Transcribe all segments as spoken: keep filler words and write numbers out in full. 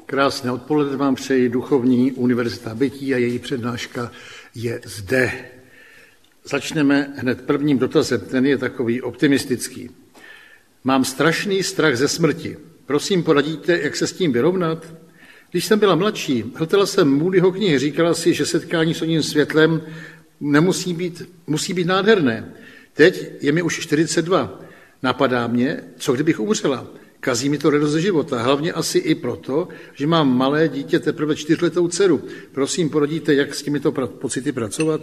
Krásné odpoledne vám přeji duchovní univerzita bytí a její přednáška je zde. Začneme hned prvním dotazem, ten je takový optimistický. Mám strašný strach ze smrti. Prosím, poradíte, jak se s tím vyrovnat? Když jsem byla mladší, hltala jsem Moodyho knihy, říkala si, že setkání s oním světlem nemusí být, musí být nádherné. Teď je mi už čtyřicet dva. Napadá mě, co kdybych umřela? Kazí mi to radost ze života, hlavně asi i proto, že mám malé dítě, teprve čtyřletou dceru. Prosím, poradíte, jak s těmito pocity pracovat?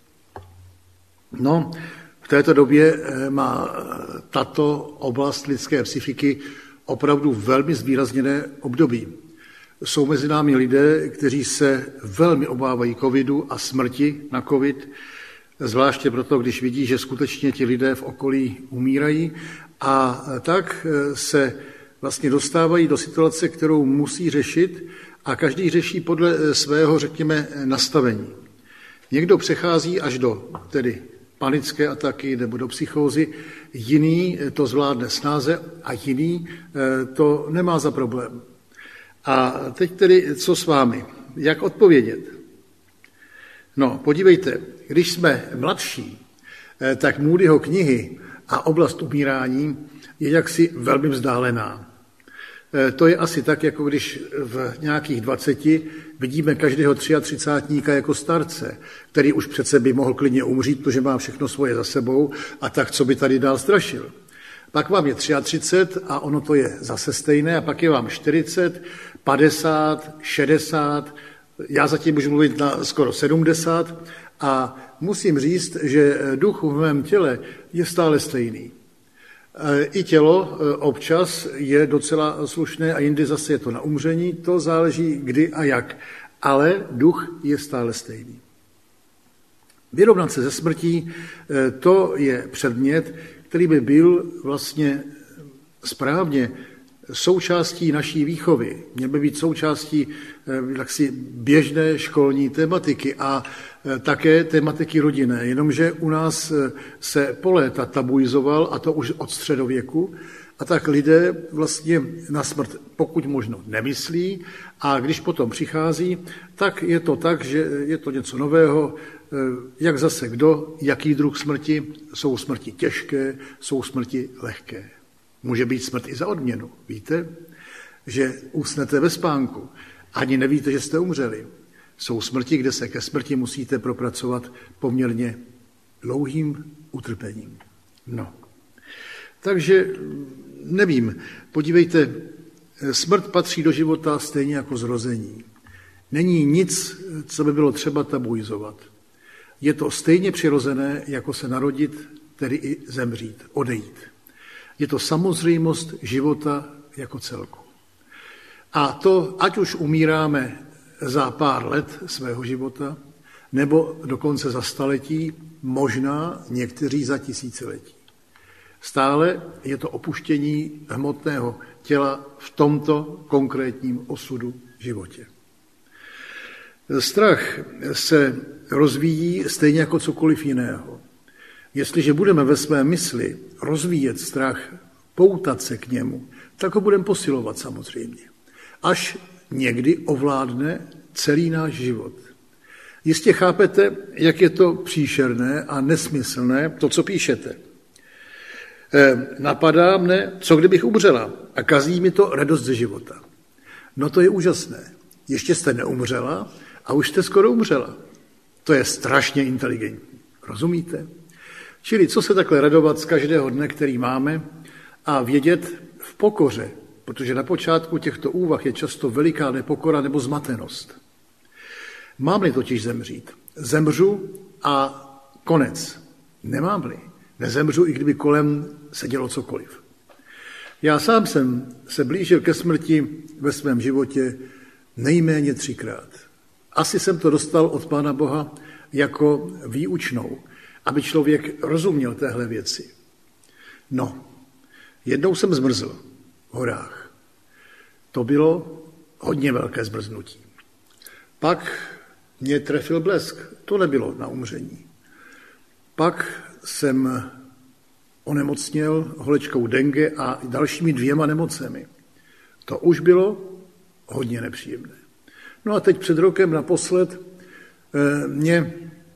No, v této době má tato oblast lidské psychiky opravdu velmi zvýrazněné období. Jsou mezi námi lidé, kteří se velmi obávají covidu a smrti na covid, zvláště proto, když vidí, že skutečně ti lidé v okolí umírají, a tak se vlastně dostávají do situace, kterou musí řešit, a každý řeší podle svého, řekněme, nastavení. Někdo přechází až do tedy panické ataky nebo do psychózy, jiný to zvládne snáze a jiný to nemá za problém. A teď tedy, co s vámi? Jak odpovědět? No, podívejte, když jsme mladší, tak Moodyho knihy a oblast umírání je jaksi velmi vzdálená. To je asi tak, jako když v nějakých dvaceti vidíme každého třicátníka jako starce, který už přece by mohl klidně umřít, protože má všechno svoje za sebou a tak, co by tady dál strašil. Pak vám je třicet tři a ono to je zase stejné, a pak je vám čtyřicet, padesát, šedesát, já zatím můžu mluvit na skoro sedmdesát, a musím říct, že duch v mém těle je stále stejný. I tělo občas je docela slušné a jindy zase je to na umření, to záleží kdy a jak, ale duch je stále stejný. Vyrovnat se ze smrtí, to je předmět, který by byl vlastně správně součástí naší výchovy. Měl by být součástí jaksi běžné školní tematiky a také tematiky rodinné, jenomže u nás se po léta tabuizoval, a to už od středověku, a tak lidé vlastně na smrt pokud možno nemyslí, a když potom přichází, tak je to tak, že je to něco nového, jak zase kdo, jaký druh smrti. Jsou smrti těžké, jsou smrti lehké. Může být smrt i za odměnu. Víte, že usnete ve spánku, ani nevíte, že jste umřeli. Jsou smrti, kde se ke smrti musíte propracovat poměrně dlouhým utrpením. No. Takže nevím, podívejte, smrt patří do života stejně jako zrození. Není nic, co by bylo třeba tabuizovat. Je to stejně přirozené, jako se narodit, tedy i zemřít, odejít. Je to samozřejmost života jako celku. A to, ať už umíráme za pár let svého života, nebo dokonce za staletí, možná někteří za tisíciletí. Stále je to opuštění hmotného těla v tomto konkrétním osudu životě. Strach se rozvíjí stejně jako cokoliv jiného. Jestliže budeme ve své mysli rozvíjet strach, poutat se k němu, tak ho budeme posilovat samozřejmě. Až někdy ovládne celý náš život. Jistě chápete, jak je to příšerné a nesmyslné, to, co píšete. E, napadá mne, co kdybych umřela, a kazí mi to radost ze života. No to je úžasné. Ještě jste neumřela a už jste skoro umřela. To je strašně inteligentní. Rozumíte? Čili co se takhle radovat z každého dne, který máme, a vědět v pokoře, protože na počátku těchto úvah je často veliká nepokora nebo zmatenost. Mám-li totiž zemřít? Zemřu a konec. Nemám-li. Nezemřu, i kdyby kolem se dělo cokoliv. Já sám jsem se blížil ke smrti ve svém životě nejméně třikrát. Asi jsem to dostal od Pána Boha jako výučnou, aby člověk rozuměl téhle věci. No, jednou jsem zmrzl v horách. To bylo hodně velké zmrznutí. Pak mě trefil blesk, to nebylo na umření. Pak jsem onemocněl horečkou dengue a dalšími dvěma nemocemi. To už bylo hodně nepříjemné. No a teď před rokem naposled mě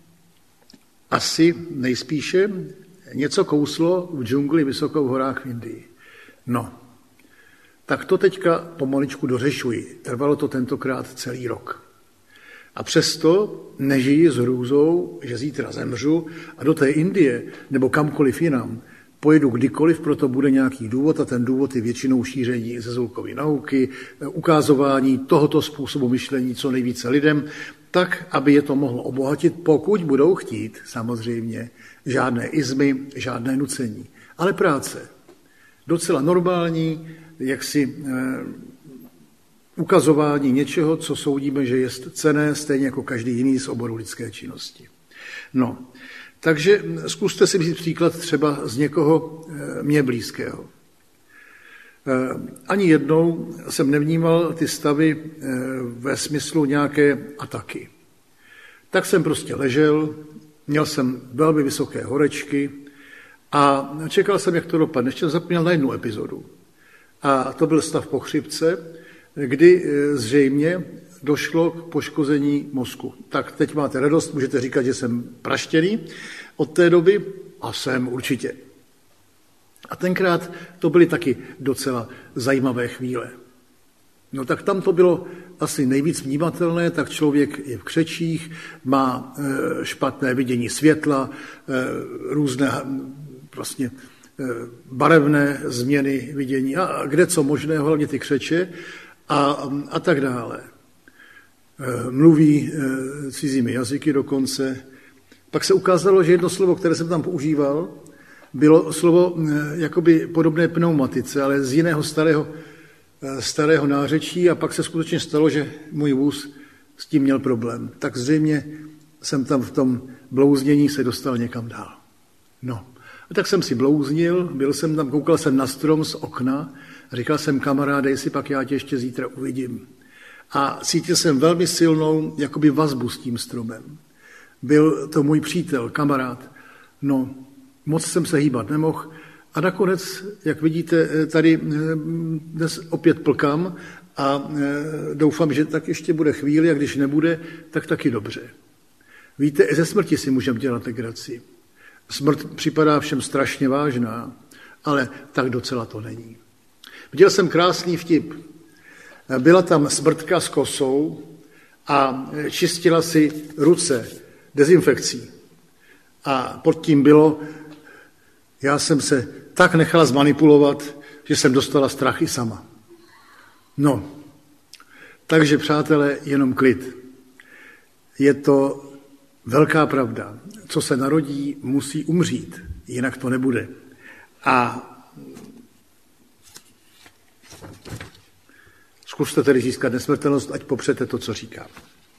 asi nejspíše něco kouslo v džungli vysoko v horách v Indii. No, tak to teďka pomaličku dořešuji. Trvalo to tentokrát celý rok. A přesto nežiji s hrůzou, že zítra zemřu a do té Indie nebo kamkoliv jinam pojedu kdykoliv, proto bude nějaký důvod a ten důvod je většinou šíření zezulkové nauky, ukázování tohoto způsobu myšlení co nejvíce lidem, tak, aby je to mohlo obohatit, pokud budou chtít, samozřejmě, žádné izmy, žádné nucení. Ale práce. Docela normální, jaksi eh, ukazování něčeho, co soudíme, že je cenné, stejně jako každý jiný z oboru lidské činnosti. No, takže zkuste si vzít příklad třeba z někoho eh, mě blízkého. Eh, ani jednou jsem nevnímal ty stavy eh, ve smyslu nějaké ataky. Tak jsem prostě ležel, měl jsem velmi vysoké horečky a čekal jsem, jak to dopadne. Ještě jsem zapomněl na jednu epizodu. A to byl stav po chřipce, kdy zřejmě došlo k poškození mozku. Tak teď máte radost, můžete říkat, že jsem praštěný od té doby a jsem určitě. A tenkrát to byly taky docela zajímavé chvíle. No tak tam to bylo asi nejvíc vnímatelné, tak člověk je v křečích, má špatné vidění světla, různé vlastně barevné změny vidění a kde co možného, hlavně ty křeče a, a tak dále. Mluví cizími jazyky dokonce. Pak se ukázalo, že jedno slovo, které jsem tam používal, bylo slovo jakoby podobné pneumatice, ale z jiného starého, starého nářečí a pak se skutečně stalo, že můj vůz s tím měl problém. Tak zřejmě jsem tam v tom blouznění se dostal někam dál. No. A tak jsem si blouznil, byl jsem tam, koukal jsem na strom z okna a říkal jsem, kamaráde, jestli pak já tě ještě zítra uvidím. A cítil jsem velmi silnou jakoby vazbu s tím stromem. Byl to můj přítel, kamarád. No, moc jsem se hýbat nemohl a nakonec, jak vidíte, tady dnes opět plkám a doufám, že tak ještě bude chvíli a když nebude, tak taky dobře. Víte, i ze smrti si můžeme dělat legraci. Smrt připadá všem strašně vážná, ale tak docela to není. Viděl jsem krásný vtip. Byla tam smrtka s kosou a čistila si ruce dezinfekcí. A pod tím bylo, já jsem se tak nechala zmanipulovat, že jsem dostala strach i sama. No, takže přátelé, jenom klid. Je to velká pravda. Co se narodí, musí umřít, jinak to nebude. A zkuste tedy získat nesmrtelnost, ať popřete to, co říkám.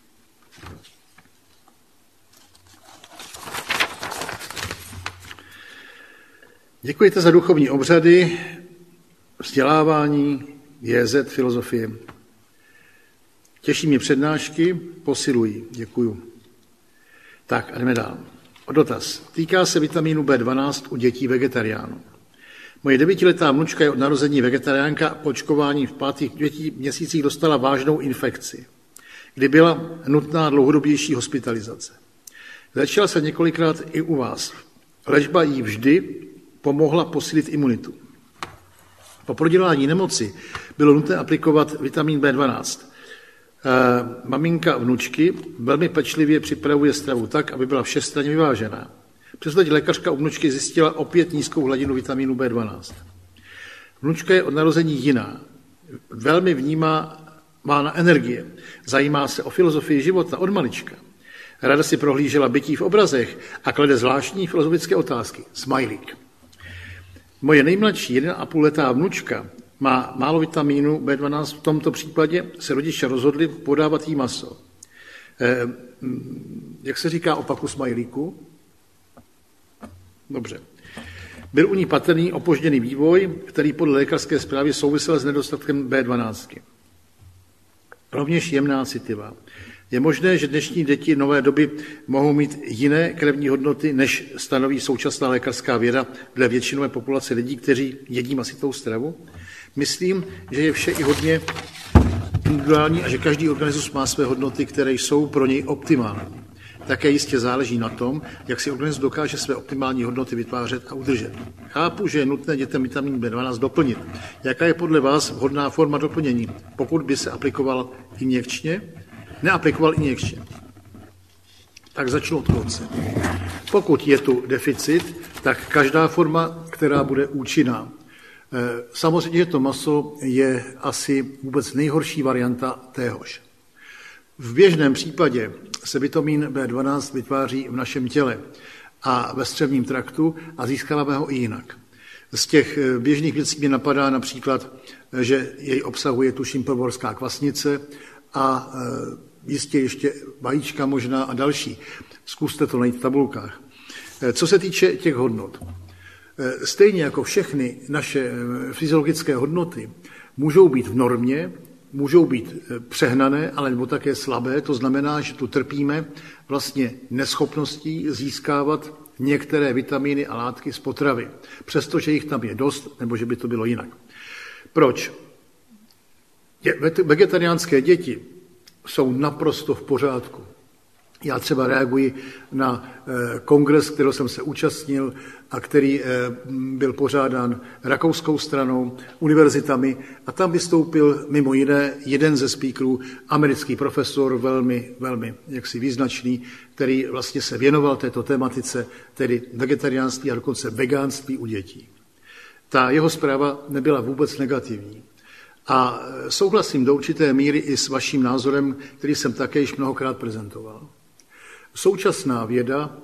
Děkujete za duchovní obřady, vzdělávání, J Z, filozofie. Těší mě přednášky, posilují. Děkuju. Tak a jdeme dál. Dotaz. Týká se vitamínu B dvanáct u dětí vegetariánů. Moje devítiletá vnučka je od narození vegetariánka a po očkování v pátých dětí měsících dostala vážnou infekci, kdy byla nutná dlouhodobější hospitalizace. Léčila se několikrát i u vás. Léčba jí vždy pomohla posílit imunitu. Po prodělání nemoci bylo nutné aplikovat vitamin B dvanáct. Maminka vnučky velmi pečlivě připravuje stravu tak, aby byla všestranně vyvážená. Přesto teď lékařka u vnučky zjistila opět nízkou hladinu vitamínu B dvanáct. Vnučka je od narození jiná. Velmi vnímá, má na energie. Zajímá se o filozofii života od malička. Ráda si prohlížela bytí v obrazech a klade zvláštní filozofické otázky. Smajlík. Moje nejmladší jedna a půl letá vnučka má málo vitamínu B dvanáct, v tomto případě se rodiče rozhodli podávat jí maso. Eh, jak se říká opaku smajlíku? Dobře. Byl u ní patrný opožděný vývoj, který podle lékařské zprávy souvisel s nedostatkem B dvanáct. Rovněž jemná citlivá. Je možné, že dnešní děti nové doby mohou mít jiné krevní hodnoty, než stanoví současná lékařská věda dle většinové populace lidí, kteří jedí masitou stravu? Myslím, že je vše i hodně individuální a že každý organismus má své hodnoty, které jsou pro něj optimální. Také jistě záleží na tom, jak si organismus dokáže své optimální hodnoty vytvářet a udržet. Chápu, že je nutné dětem vitamin bé dvanáct doplnit. Jaká je podle vás vhodná forma doplnění, pokud by se aplikoval injekčně? Neaplikoval injekčně. Tak začnu od konce. Pokud je tu deficit, tak každá forma, která bude účinná. Samozřejmě, že to maso je asi vůbec nejhorší varianta téhož. V běžném případě se vitamin bé dvanáct vytváří v našem těle a ve střevním traktu a získáváme ho i jinak. Z těch běžných věcí mě napadá například, že jej obsahuje tuším povorská kvasnice a jistě ještě vajíčka možná a další. Zkuste to najít v tabulkách. Co se týče těch hodnot. Stejně jako všechny naše fyziologické hodnoty můžou být v normě, můžou být přehnané, ale nebo také slabé. To znamená, že tu trpíme vlastně neschopností získávat některé vitamíny a látky z potravy, přestože jich tam je dost, nebo že by to bylo jinak. Proč? Vegetariánské děti jsou naprosto v pořádku. Já třeba reaguji na kongres, kterého jsem se účastnil a který byl pořádán rakouskou stranou, univerzitami a tam vystoupil mimo jiné jeden ze speakerů, americký profesor, velmi, velmi jaksi význačný, který vlastně se věnoval této tematice, tedy vegetariánství a dokonce vegánství u dětí. Ta jeho zpráva nebyla vůbec negativní. A souhlasím do určité míry i s vaším názorem, který jsem také již mnohokrát prezentoval. Současná věda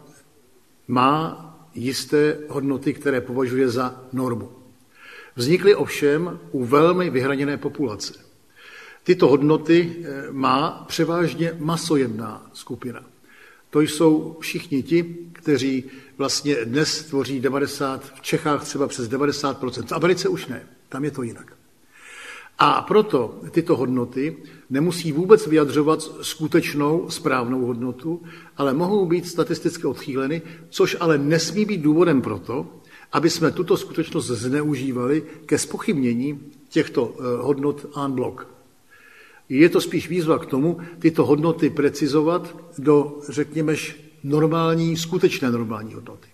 má jisté hodnoty, které považuje za normu. Vznikly ovšem u velmi vyhraněné populace. Tyto hodnoty má převážně masojebná skupina. To jsou všichni ti, kteří vlastně dnes tvoří devadesát, v Čechách třeba přes devadesát procent, v Americe už ne, tam je to jinak. A proto tyto hodnoty nemusí vůbec vyjadřovat skutečnou správnou hodnotu, ale mohou být statisticky odchýleny, což ale nesmí být důvodem proto, aby jsme tuto skutečnost zneužívali ke zpochybnění těchto hodnot en bloc. Je to spíš výzva k tomu, tyto hodnoty precizovat do, řekněme, normální, skutečné normální hodnoty.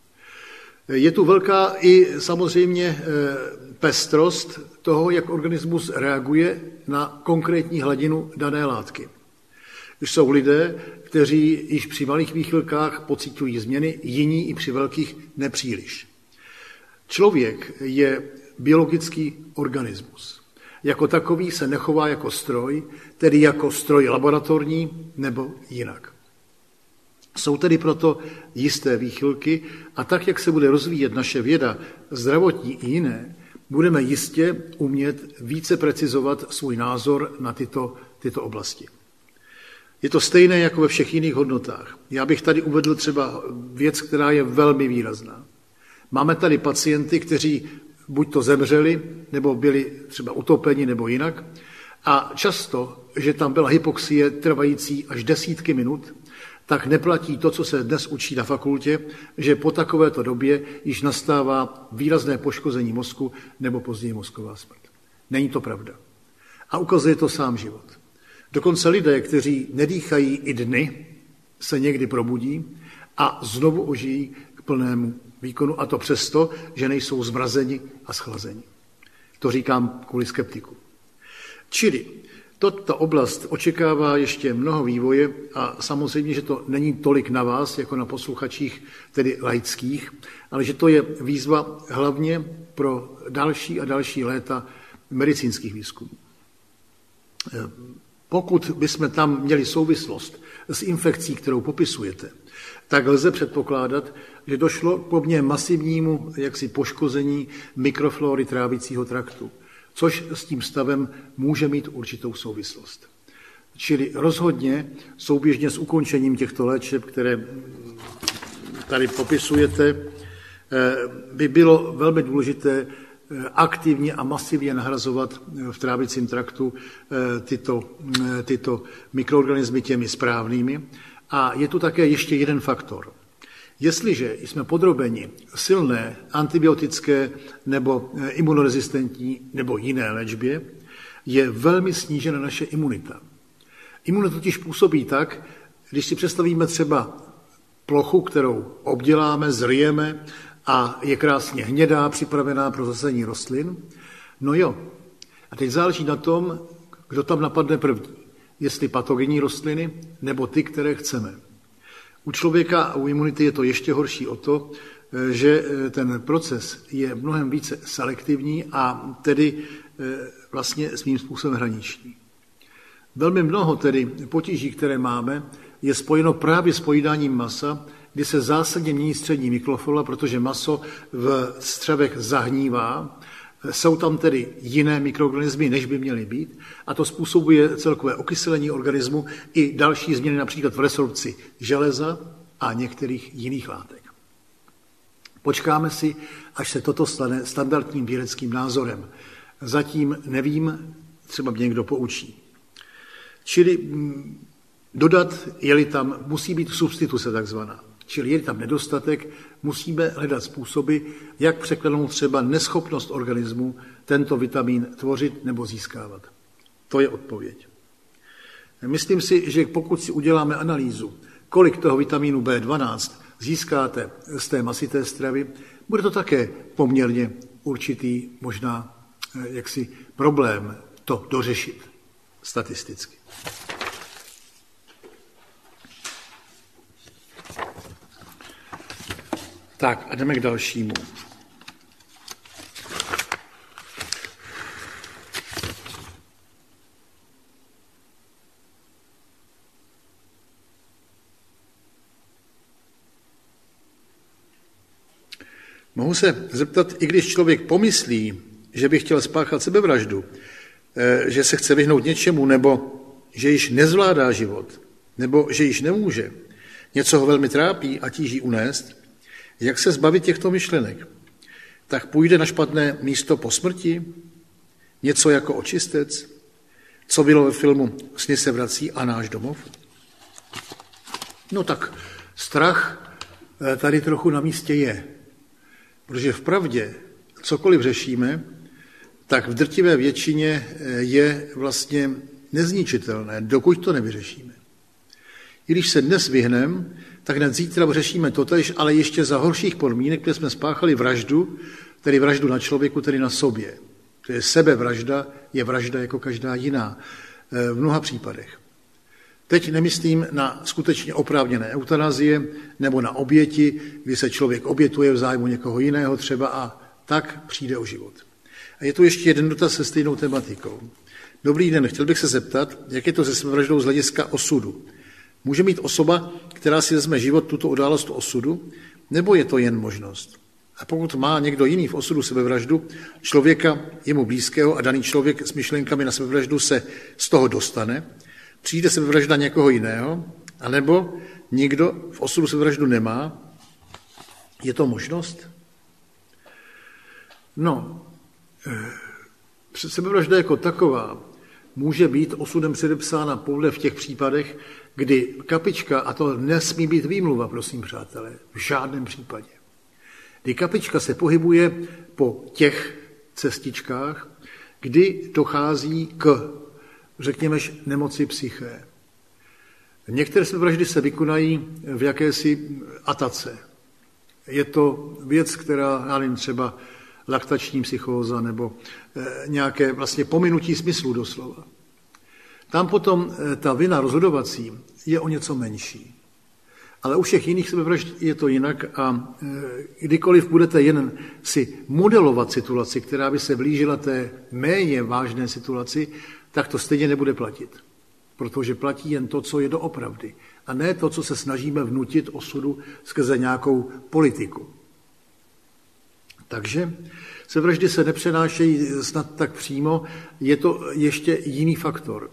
Je tu velká i samozřejmě pestrost toho, jak organismus reaguje na konkrétní hladinu dané látky. Jsou lidé, kteří již při malých výchylkách pociťují změny, jiní i při velkých nepříliš. Člověk je biologický organismus. Jako takový se nechová jako stroj, tedy jako stroj laboratorní nebo jinak. Jsou tedy proto jisté výchylky a tak, jak se bude rozvíjet naše věda, zdravotní i jiné, budeme jistě umět více precizovat svůj názor na tyto, tyto oblasti. Je to stejné jako ve všech jiných hodnotách. Já bych tady uvedl třeba věc, která je velmi výrazná. Máme tady pacienty, kteří buď to zemřeli, nebo byli třeba utopeni, nebo jinak. A často, že tam byla hypoxie trvající až desítky minut, tak neplatí to, co se dnes učí na fakultě, že po takovéto době již nastává výrazné poškození mozku nebo později mozková smrt. Není to pravda. A ukazuje to sám život. Dokonce lidé, kteří nedýchají i dny, se někdy probudí a znovu ožijí k plnému výkonu, a to přesto, že nejsou zmrazeni a schlazeni. To říkám kvůli skeptiku. Čili tato oblast očekává ještě mnoho vývoje a samozřejmě, že to není tolik na vás, jako na posluchačích, tedy laických, ale že to je výzva hlavně pro další a další léta medicínských výzkumů. Pokud bychom tam měli souvislost s infekcí, kterou popisujete, tak lze předpokládat, že došlo k poměrně masivnímu jaksi poškození mikroflory trávicího traktu, což s tím stavem může mít určitou souvislost. Čili rozhodně souběžně s ukončením těchto léčeb, které tady popisujete, by bylo velmi důležité aktivně a masivně nahrazovat v trávicím traktu tyto, tyto mikroorganismy těmi správnými. A je tu také ještě jeden faktor. Jestliže jsme podrobeni silné antibiotické nebo imunorezistentní nebo jiné léčbě je velmi snížena naše imunita. Imunita totiž působí tak, když si představíme třeba plochu, kterou obděláme, zryjeme a je krásně hnědá, připravená pro zasazení rostlin. No jo, a teď záleží na tom, kdo tam napadne první. Jestli patogenní rostliny, nebo ty, které chceme. U člověka a u imunity je to ještě horší o to, že ten proces je mnohem více selektivní a tedy vlastně svým způsobem hraniční. Velmi mnoho tedy potíží, které máme, je spojeno právě s pojídáním masa, kdy se zásadně mění střední mikroflora, protože maso v střevech zahnívá. Jsou tam tedy jiné mikroorganismy, než by měly být, a to způsobuje celkové okyselení organismu i další změny, například v resorpci železa a některých jiných látek. Počkáme si, až se toto stane standardním vědeckým názorem. Zatím nevím, třeba mě někdo poučí. Čili dodat, je-li tam, musí být substituce takzvaná. Čili je tam nedostatek, musíme hledat způsoby, jak překlenout třeba neschopnost organismu tento vitamin tvořit nebo získávat. To je odpověď. Myslím si, že pokud si uděláme analýzu, kolik toho vitamínu bé dvanáct získáte z té masité stravy, bude to také poměrně určitý možná jaksi problém to dořešit statisticky. Tak a jdeme k dalšímu. Mohu se zeptat, i když člověk pomyslí, že by chtěl spáchat sebevraždu, že se chce vyhnout něčemu, nebo že již nezvládá život, nebo že již nemůže, něco ho velmi trápí a tíží unést, jak se zbavit těchto myšlenek? Tak půjde na špatné místo po smrti? Něco jako očistec? Co bylo ve filmu Sny se vrací a náš domov? No tak strach tady trochu na místě je. Protože vpravdě cokoliv řešíme, tak v drtivé většině je vlastně nezničitelné, dokud to nevyřešíme. I když se dnes vyhneme, tak hned zítra řešíme totéž, ale ještě za horších podmínek, kde jsme spáchali vraždu, tedy vraždu na člověku, tedy na sobě. To je sebevražda, je vražda jako každá jiná v mnoha případech. Teď nemyslím na skutečně oprávněné eutanazie nebo na oběti, kdy se člověk obětuje v zájmu někoho jiného třeba a tak přijde o život. A je tu ještě jeden dotaz se stejnou tematikou. Dobrý den, chtěl bych se zeptat, jak je to se sebevraždou z hlediska osudu. Může mít osoba, která si vezme život, tuto událost osudu, nebo je to jen možnost? A pokud má někdo jiný v osudu sebevraždu, člověka jemu blízkého a daný člověk s myšlenkami na sebevraždu se z toho dostane, přijde sebevražda někoho jiného, anebo někdo v osudu sebevraždu nemá, je to možnost? No, sebevražda jako taková může být osudem předepsána pouze v těch případech, kdy kapička, a to nesmí být výmluva, prosím přátelé, v žádném případě, kdy kapička se pohybuje po těch cestičkách, kdy dochází k, řekněme, nemoci psyché. Některé sebevraždy se vykonají v jakési atace. Je to věc, která, já nevím, třeba laktační psychóza nebo nějaké vlastně pominutí smyslu doslova. Tam potom ta vina rozhodovací je o něco menší. Ale u všech jiných sebevražd je to jinak a kdykoliv budete jen si modelovat situaci, která by se blížila té méně vážné situaci, tak to stejně nebude platit. Protože platí jen to, co je doopravdy. A ne to, co se snažíme vnutit osudu skrze nějakou politiku. Takže sebevraždy se nepřenášejí snad tak přímo, je to ještě jiný faktor.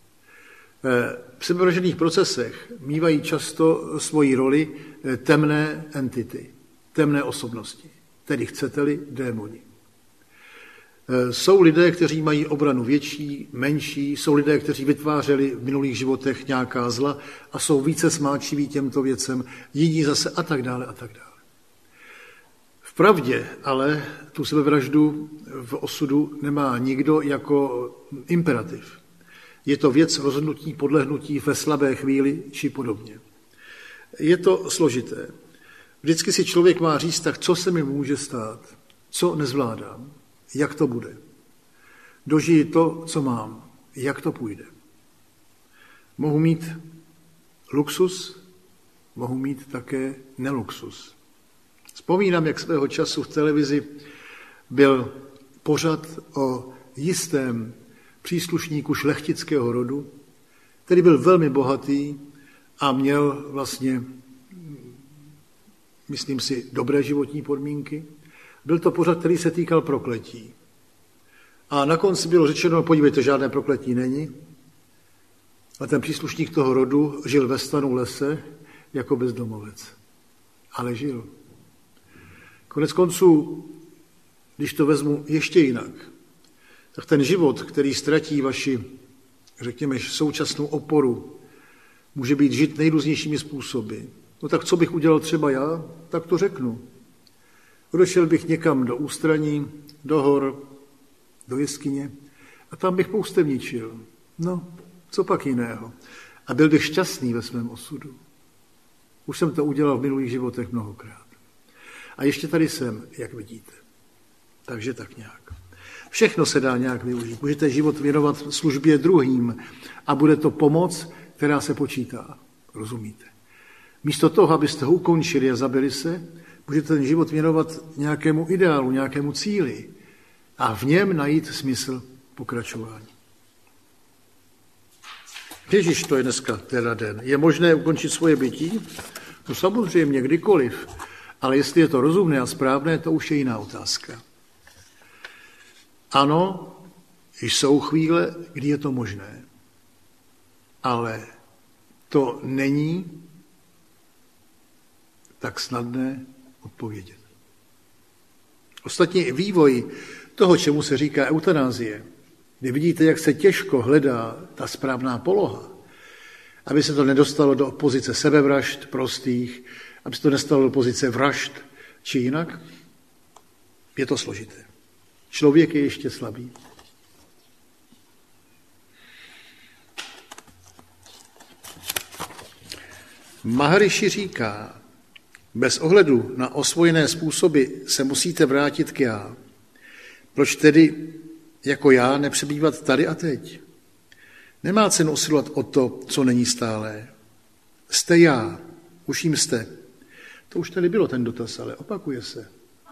V sebevražedných procesech mívají často svoji roli temné entity, temné osobnosti, tedy chcete-li démoni. Jsou lidé, kteří mají obranu větší, menší, jsou lidé, kteří vytvářeli v minulých životech nějaká zla a jsou více smáčiví těmto věcem, jiní zase a tak dále a tak dále. V Vpravdě ale tu sebevraždu v osudu nemá nikdo jako imperativ. Je to věc rozhodnutí, podlehnutí ve slabé chvíli či podobně. Je to složité. Vždycky si člověk má říct, tak co se mi může stát, co nezvládám, jak to bude. Dožiji to, co mám, jak to půjde. Mohu mít luxus, mohu mít také neluxus. Vzpomínám, jak svého času v televizi byl pořad o jistém příslušníku šlechtického rodu, který byl velmi bohatý a měl vlastně, myslím si, dobré životní podmínky. Byl to pořad, který se týkal prokletí. A na konci bylo řečeno, podívejte, žádné prokletí není. A ten příslušník toho rodu žil ve stanu lese jako bezdomovec. Ale žil. Konec konců, když to vezmu ještě jinak, tak ten život, který ztratí vaši, řekněme, současnou oporu, může být žit nejrůznějšími způsoby. No tak co bych udělal třeba já? Tak to řeknu. Odešel bych někam do ústraní, do hor, do jeskyně a tam bych poustevničil. No, co pak jiného? A byl bych šťastný ve svém osudu. Už jsem to udělal v minulých životech mnohokrát. A ještě tady jsem, jak vidíte. Takže tak nějak. Všechno se dá nějak využít. Můžete život věnovat službě druhým a bude to pomoc, která se počítá. Rozumíte? Místo toho, abyste ho ukončili a zabili se, můžete ten život věnovat nějakému ideálu, nějakému cíli a v něm najít smysl pokračování. Ježíš, to je dneska teda den. Je možné ukončit svoje bytí? No samozřejmě, kdykoliv. Ale jestli je to rozumné a správné, to už je jiná otázka. Ano, jsou chvíle, kdy je to možné. Ale to není tak snadné odpovědět. Ostatně vývoj toho, čemu se říká eutanázie, kdy vidíte, jak se těžko hledá ta správná poloha, aby se to nedostalo do pozice sebevražd prostých, aby se to nestalo do pozice vražd či jinak, je to složité. Člověk je ještě slabý. Mahariši říká, bez ohledu na osvojené způsoby se musíte vrátit k já. Proč tedy jako já nepřebývat tady a teď? Nemá cenu usilovat o to, co není stálé. Jste já, už jim jste. To už tady bylo ten dotaz, ale opakuje se.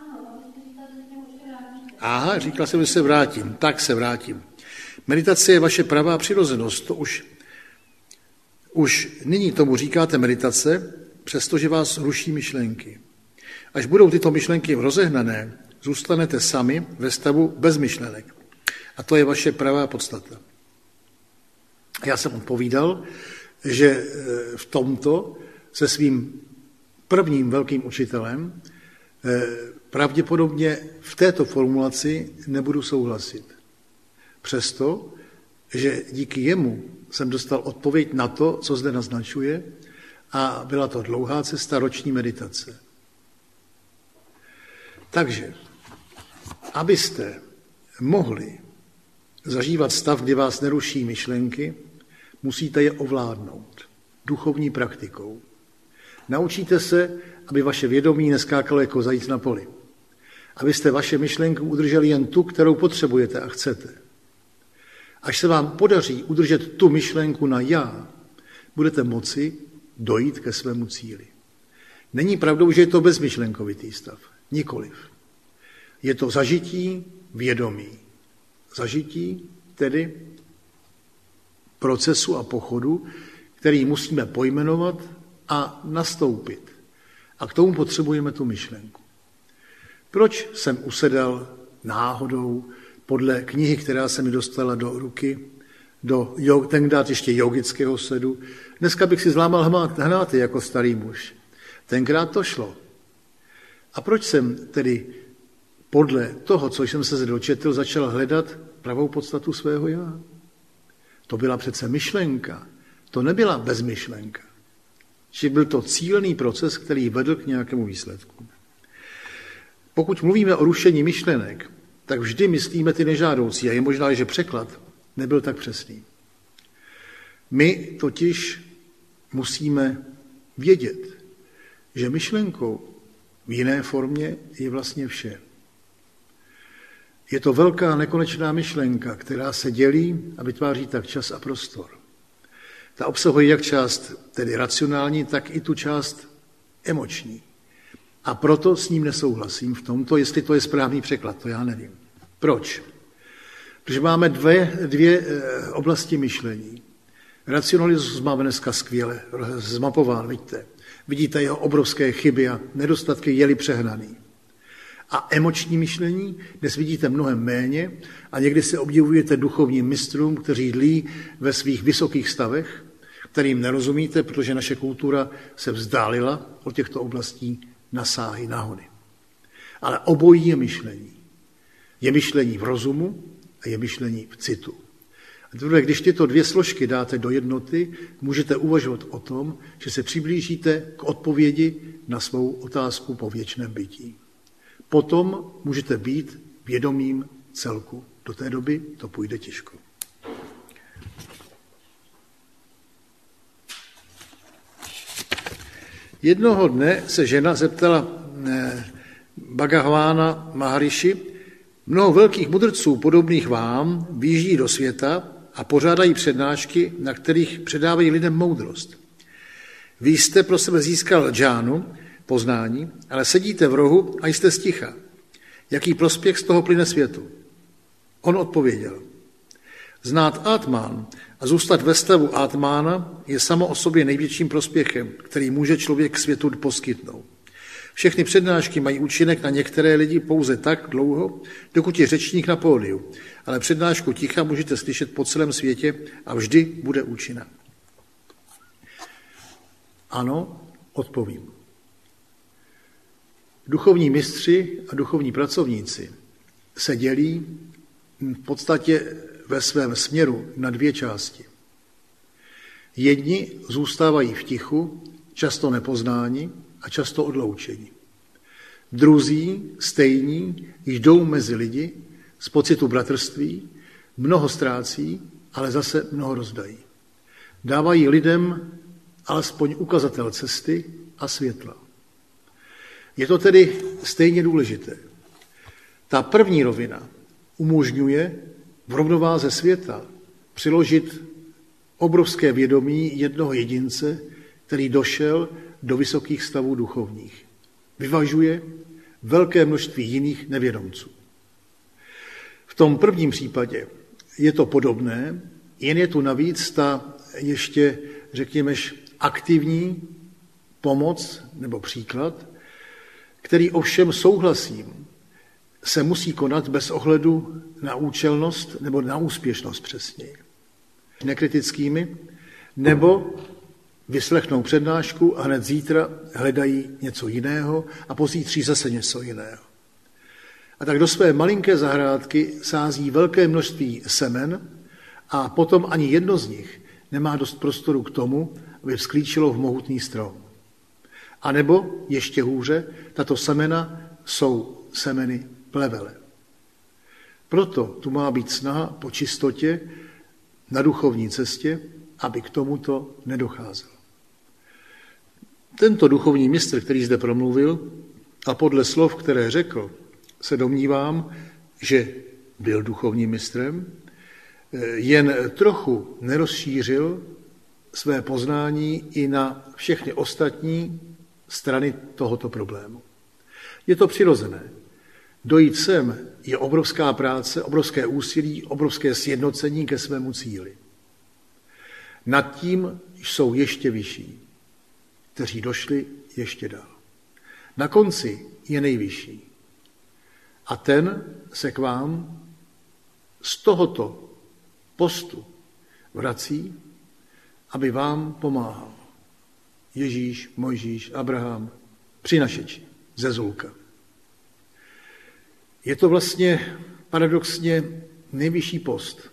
Aha, říkala jsem, že se vrátím. Tak se vrátím. Meditace je vaše pravá přirozenost. To už, už nyní tomu říkáte meditace, přestože vás ruší myšlenky. Až budou tyto myšlenky rozehnané, zůstanete sami ve stavu bez myšlenek. A to je vaše pravá podstata. Já jsem odpovídal, že v tomto se svým prvním velkým učitelem pravděpodobně v této formulaci nebudu souhlasit. Přesto, že díky jemu jsem dostal odpověď na to, co zde naznačuje, a byla to dlouhá cesta roční meditace. Takže, abyste mohli zažívat stav, kdy vás neruší myšlenky, musíte je ovládnout duchovní praktikou. Naučíte se, aby vaše vědomí neskákalo jako zajíc na poli. Abyste vaše myšlenku udrželi jen tu, kterou potřebujete a chcete. Až se vám podaří udržet tu myšlenku na já, budete moci dojít ke svému cíli. Není pravdou, že je to bezmyšlenkovitý stav. Nikoliv. Je to zažití vědomí. Zažití tedy procesu a pochodu, který musíme pojmenovat a nastoupit. A k tomu potřebujeme tu myšlenku. Proč jsem usedal náhodou podle knihy, která se mi dostala do ruky, do tenkrát ještě jogického sedu? Dneska bych si zlámal hnáty jako starý muž. Tenkrát to šlo. A proč jsem tedy podle toho, co jsem se dočetl, začal hledat pravou podstatu svého já? To byla přece myšlenka. To nebyla bezmyšlenka. Či byl to cílený proces, který vedl k nějakému výsledku. Pokud mluvíme o rušení myšlenek, tak vždy myslíme ty nežádoucí a je možná, že překlad nebyl tak přesný. My totiž musíme vědět, že myšlenkou v jiné formě je vlastně vše. Je to velká nekonečná myšlenka, která se dělí a vytváří tak čas a prostor. Ta obsahuje jak část tedy racionální, tak i tu část emoční. A proto s ním nesouhlasím v tomto, jestli to je správný překlad, to já nevím. Proč? Protože máme dvě, dvě oblasti myšlení. Racionalismus máme dneska skvěle zmapován, vidíte. Vidíte jeho obrovské chyby a nedostatky, je-li přehnaný. A emoční myšlení dnes vidíte mnohem méně a někdy se obdivujete duchovním mistrům, kteří dlí ve svých vysokých stavech, kterým nerozumíte, protože naše kultura se vzdálila od těchto oblastí na sáhy, na hony. Ale obojí je myšlení. Je myšlení v rozumu a je myšlení v citu. A teprve, když tyto dvě složky dáte do jednoty, můžete uvažovat o tom, že se přiblížíte k odpovědi na svou otázku po věčném bytí. Potom můžete být vědomým celku. Do té doby to půjde těžko. Jednoho dne se žena zeptala Bhagavána Mahariši, mnoho velkých mudrců podobných vám vyjíždí do světa a pořádají přednášky, na kterých předávají lidem moudrost. Vy jste pro sebe získal džánu, poznání, ale sedíte v rohu a jste sticha. Jaký prospěch z toho plyne světu? On odpověděl. Znát Atmán a zůstat ve stavu Atmána je samo o sobě největším prospěchem, který může člověk světu poskytnout. Všechny přednášky mají účinek na některé lidi pouze tak dlouho, dokud je řečník na pódiu, ale přednášku ticha můžete slyšet po celém světě a vždy bude účinná. Ano, odpovím. Duchovní mistři a duchovní pracovníci se dělí v podstatě ve svém směru na dvě části. Jedni zůstávají v tichu, často nepoznáni a často odloučení. Druzí, stejní, jdou mezi lidi z pocitu bratrství, mnoho ztrácí, ale zase mnoho rozdají. Dávají lidem alespoň ukazatel cesty a světla. Je to tedy stejně důležité. Ta první rovina umožňuje v rovnováze světa přiložit obrovské vědomí jednoho jedince, který došel do vysokých stavů duchovních. Vyvažuje velké množství jiných nevědomců. V tom prvním případě je to podobné, jen je tu navíc ta ještě, řekněme, aktivní pomoc nebo příklad, který ovšem souhlasím, se musí konat bez ohledu na účelnost nebo na úspěšnost přesněji. Nekritickými, nebo vyslechnou přednášku a hned zítra hledají něco jiného a pozítří zase něco jiného. A tak do své malinké zahrádky sází velké množství semen a potom ani jedno z nich nemá dost prostoru k tomu, aby vzklíčilo v mohutný strom. A nebo ještě hůře, tato semena jsou semeny plevele. Proto tu má být snaha po čistotě na duchovní cestě, aby k tomuto nedocházelo. Tento duchovní mistr, který zde promluvil, a podle slov, které řekl, se domnívám, že byl duchovním mistrem, jen trochu nerozšířil své poznání i na všechny ostatní strany tohoto problému. Je to přirozené. Dojít sem je obrovská práce, obrovské úsilí, obrovské sjednocení ke svému cíli. Nad tím jsou ještě vyšší, kteří došli ještě dál. Na konci je nejvyšší. A ten se k vám z tohoto postu vrací, aby vám pomáhal. Ježíš, Mojžíš, Abraham, přinašeči ze Zulka. Je to vlastně paradoxně nejvyšší post.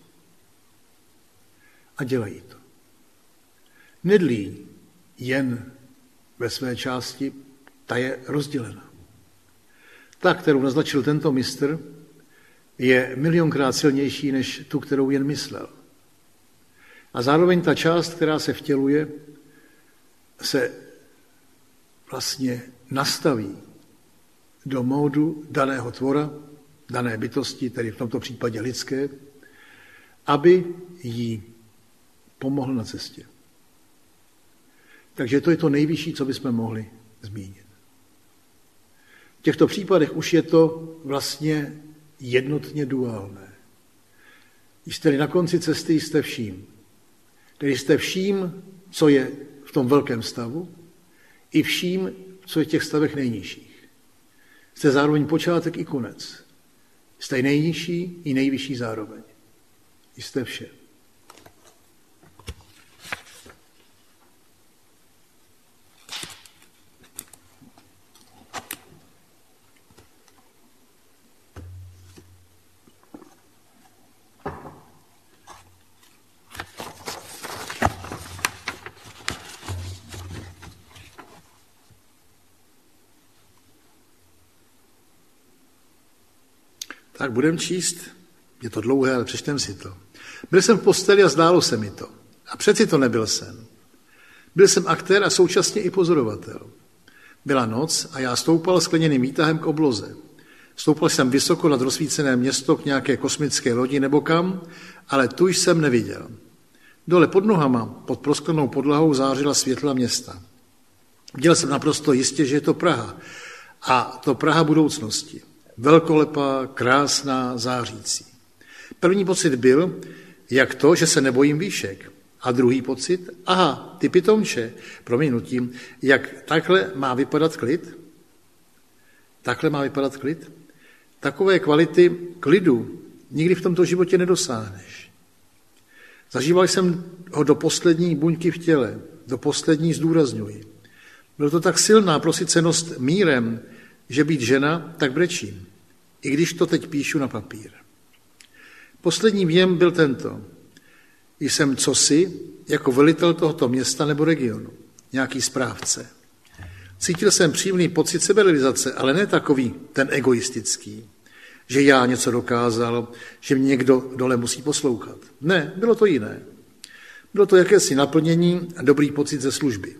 A dělají to. Nedlí jen ve své části, ta je rozdělena. ta, kterou naznačil tento mistr, je milionkrát silnější než tu, kterou jen myslel. A zároveň ta část, která se vtěluje, se vlastně nastaví do módu daného tvora, dané bytosti, tedy v tomto případě lidské, aby jí pomohl na cestě. Takže to je to nejvyšší, co bychom mohli zmínit. V těchto případech už je to vlastně jednotně duálné. Jste-li na konci cesty, jste vším. Tedy jste vším, co je v tom velkém stavu, i vším, co je v těch stavech nejnižších. Jste zároveň počátek i konec. Jste nejnižší i nejvyšší zároveň. Jste vše. Tak budem číst, je to dlouhé, ale přečtem si to. Byl jsem v posteli a zdálo se mi to. A přeci to nebyl sen. Byl jsem aktér a současně i pozorovatel. Byla noc a já stoupal skleněným výtahem k obloze. Stoupal jsem vysoko nad rozsvícené město k nějaké kosmické lodi nebo kam, ale tu jsem neviděl. Dole pod nohama, pod prosklenou podlahou zářila světla města. Viděl jsem naprosto jistě, že je to Praha. A to Praha budoucnosti. Velkolepá, krásná, zářící. První pocit byl, jak to, že se nebojím výšek. A druhý pocit, aha, ty pitomče, prominutím, jak takhle má vypadat klid? Takhle má vypadat klid? Takové kvality klidu nikdy v tomto životě nedosáhneš. Zažíval jsem ho do poslední buňky v těle, do poslední zdůrazňuji. Bylo to tak silná prosycenost mírem, že být žena, tak brečím, i když to teď píšu na papír. Poslední věm byl tento. Jsem cosi jako velitel tohoto města nebo regionu, nějaký správce. Cítil jsem příjemný pocit seberealizace, ale ne takový ten egoistický, že já něco dokázal, že mě někdo dole musí poslouchat. Ne, bylo to jiné. Bylo to jakési naplnění a dobrý pocit ze služby.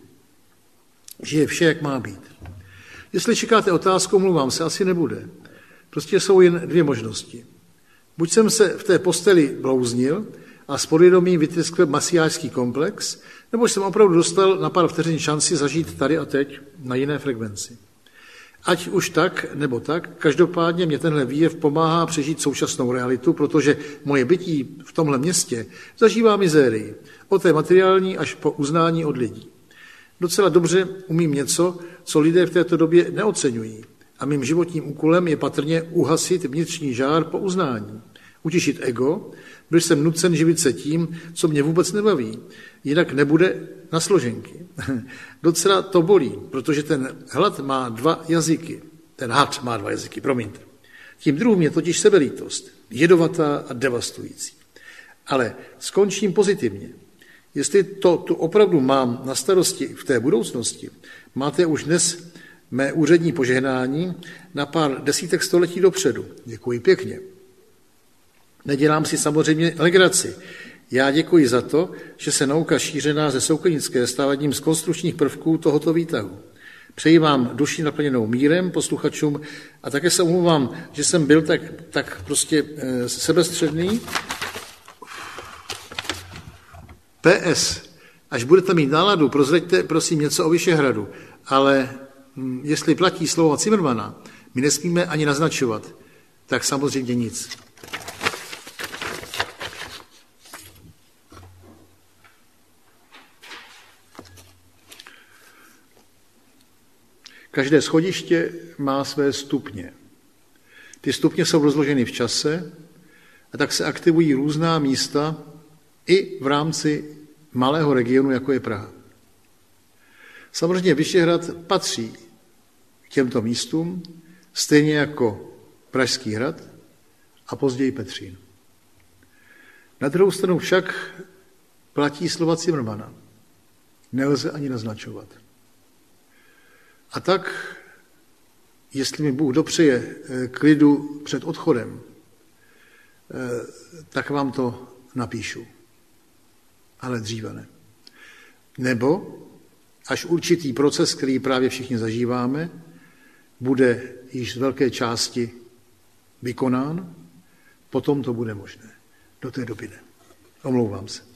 Že je vše, jak má být. Jestli čekáte otázku, mluvám se, asi nebude. Prostě jsou jen dvě možnosti. Buď jsem se v té posteli blouznil a z podvědomí vytiskl masiářský komplex, nebo jsem opravdu dostal na pár vteřin šanci zažít tady a teď na jiné frekvenci. Ať už tak, nebo tak, každopádně mě tenhle výjev pomáhá přežít současnou realitu, protože moje bytí v tomhle městě zažívá mizérii, od té materiální až po uznání od lidí. Docela dobře umím něco, co lidé v této době neoceňují. A mým životním úkolem je patrně uhasit vnitřní žár po uznání. Utišit ego, byl jsem nucen živit se tím, co mě vůbec nebaví. Jinak nebude na složenky. Docela to bolí, protože ten hlad má dva jazyky. Ten had má dva jazyky, promiňte. Tím druhým je totiž sebelítost, jedovatá a devastující. Ale skončím pozitivně. Jestli to tu opravdu mám na starosti v té budoucnosti, máte už dnes mé úřední požehnání na pár desítek století dopředu. Děkuji pěkně. Nedělám si samozřejmě legraci. Já děkuji za to, že se nauka šířená ze Souklinické stává jedním z konstrukčních prvků tohoto výtahu. Přeji vám duši naplněnou mírem, posluchačům, a také se omlouvám, že jsem byl tak, tak prostě e, sebestředný. P S. Až budete mít náladu, prozraďte prosím něco o Vyšehradu, ale hm, jestli platí slova Zimmermana, my nesmíme ani naznačovat, tak samozřejmě nic. Každé schodiště má své stupně. Ty stupně jsou rozloženy v čase a tak se aktivují různá místa i v rámci malého regionu, jako je Praha. Samozřejmě Vyšehrad patří k těmto místům, stejně jako Pražský hrad a později Petřín. Na druhou stranu však platí slova Zimmermana. Nelze ani naznačovat. A tak jestli mi Bůh dopřeje klidu před odchodem, tak vám to napíšu. Ale dříve ne. Nebo až určitý proces, který právě všichni zažíváme, bude již z velké části vykonán, potom to bude možné. Do té doby ne. Omlouvám se.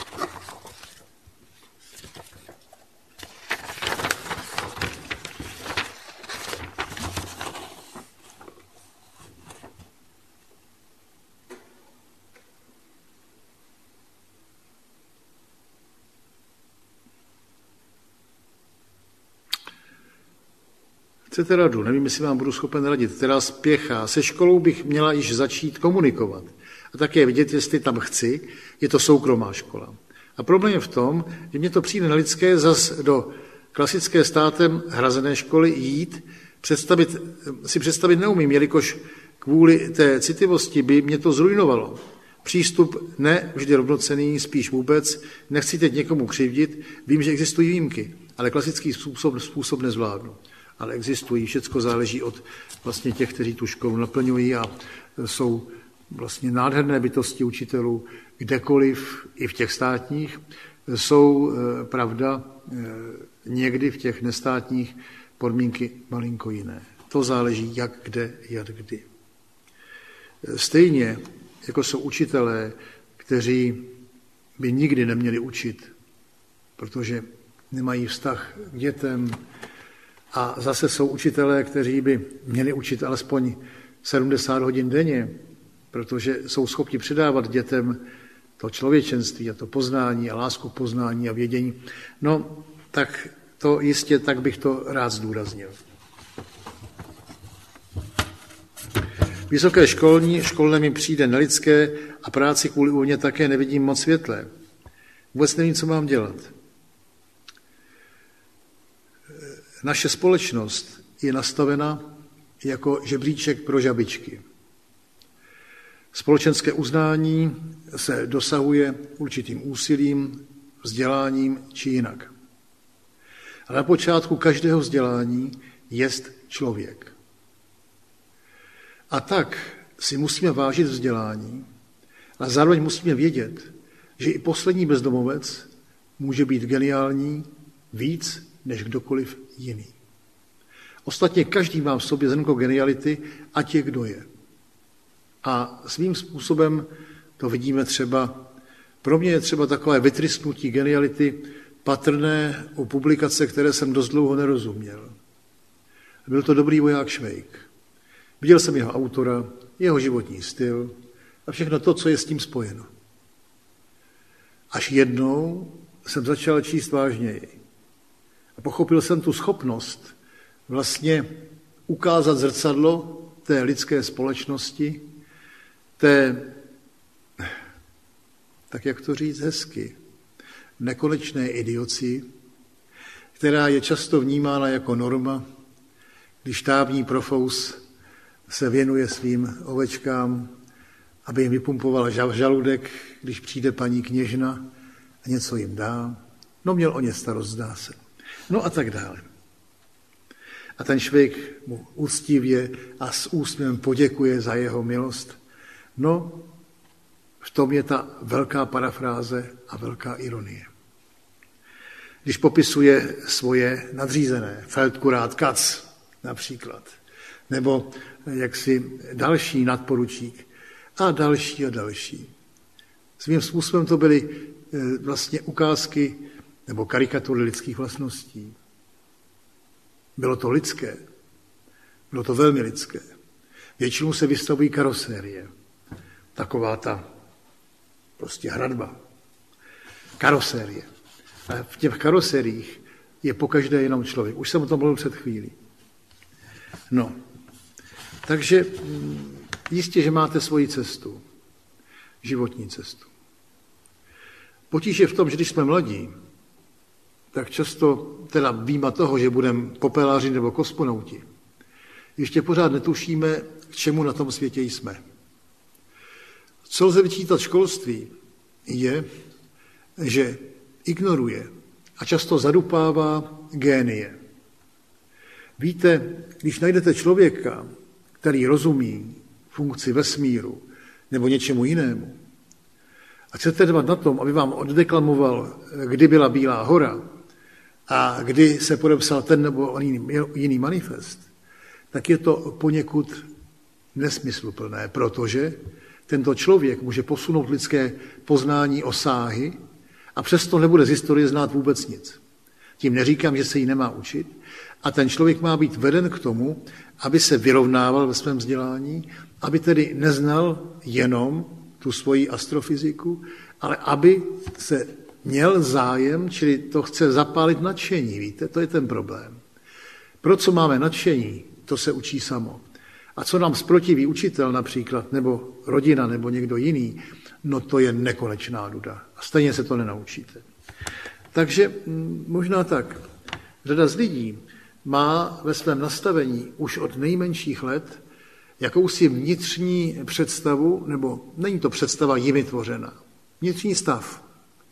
Chcete radu? Nevím, jestli vám budu schopen radit, která spěchá. Se školou bych měla již začít komunikovat. A také vidět, jestli tam chci, je to soukromá škola. A problém je v tom, že mně to přijde nelidské zas do klasické státem hrazené školy jít, představit, si představit neumím, jelikož kvůli té citivosti by mě to zrujnovalo. Přístup ne vždy rovnocenný, spíš vůbec, nechci teď někomu křivdit, vím, že existují výjimky, ale klasický způsob, způsob nezvládnu. Ale existují, všecko záleží od vlastně těch, kteří tu školu naplňují a jsou vlastně nádherné bytosti učitelů kdekoliv, i v těch státních. Jsou, pravda, někdy v těch nestátních podmínky malinko jiné. To záleží jak kde, jak kdy. Stejně, jako jsou učitelé, kteří by nikdy neměli učit, protože nemají vztah k dětem, a zase jsou učitelé, kteří by měli učit alespoň sedmdesát hodin denně, protože jsou schopni předávat dětem to člověčenství a to poznání a lásku poznání a vědění. No, tak to jistě, tak bych to rád zdůraznil. Vysoké školní, školné mi přijde nelidské a práci kvůli úvně také nevidím moc světlé. Vůbec nevím, co mám dělat. Naše společnost je nastavena jako žebříček pro žabičky. Společenské uznání se dosahuje určitým úsilím, vzděláním či jinak. A na počátku každého vzdělání jest člověk. A tak si musíme vážit vzdělání, ale zároveň musíme vědět, že i poslední bezdomovec může být geniální víc než kdokoliv jiný. Ostatně každý má v sobě zrnko geniality, ať je kdo je. A svým způsobem to vidíme třeba, pro mě je třeba takové vytrysnutí geniality patrné u publikace, které jsem dost dlouho nerozuměl. Byl to dobrý voják Švejk. Viděl jsem jeho autora, jeho životní styl a všechno to, co je s tím spojeno. Až jednou jsem začal číst vážněji. A pochopil jsem tu schopnost vlastně ukázat zrcadlo té lidské společnosti, té, tak jak to říct hezky, nekonečné idioci, která je často vnímána jako norma, když štábní profous se věnuje svým ovečkám, aby jim vypumpoval žaludek, když přijde paní kněžna a něco jim dá. No měl o ně starost, zdá se. No a tak dále. A ten Švejk mu úctivě a s úsměvem poděkuje za jeho milost. No, v tom je ta velká parafráze a velká ironie. Když popisuje svoje nadřízené, feldkurát Kac například, nebo jaksi další nadporučík a další a další. Svým způsobem to byly vlastně ukázky nebo karikatury lidských vlastností. Bylo to lidské, bylo to velmi lidské. Většinou se vystavují karosérie. Taková ta prostě hradba. Karosérie. A v těch karosériích je pokaždé jenom člověk. Už jsem o tom mluvil před chvílí. No, takže jistě, že máte svoji cestu, životní cestu. Potíž je v tom, že když jsme mladí, tak často, teda výjima toho, že budeme popeláři nebo kosmonauti, ještě pořád netušíme, k čemu na tom světě jsme. Co lze vyčítat školství, je, že ignoruje a často zadupává génie. Víte, když najdete člověka, který rozumí funkci vesmíru nebo něčemu jinému, a chcete dbat na tom, aby vám oddeklamoval, kdy byla Bílá hora a kdy se podepsal ten nebo jiný manifest, tak je to poněkud nesmysluplné, protože tento člověk může posunout lidské poznání o sáhy a přesto nebude z historie znát vůbec nic. Tím neříkám, že se jí nemá učit. A ten člověk má být veden k tomu, aby se vyrovnával ve svém vzdělání, aby tedy neznal jenom tu svoji astrofyziku, ale aby se měl zájem, čili to chce zapálit nadšení, víte, to je ten problém. Pro co máme nadšení, to se učí samo. A co nám zprotiví učitel například, nebo rodina, nebo někdo jiný, no to je nekonečná nuda. A stejně se to nenaučíte. Takže možná tak. Řada z lidí má ve svém nastavení už od nejmenších let jakousi vnitřní představu, nebo není to představa jimi tvořena, vnitřní stav.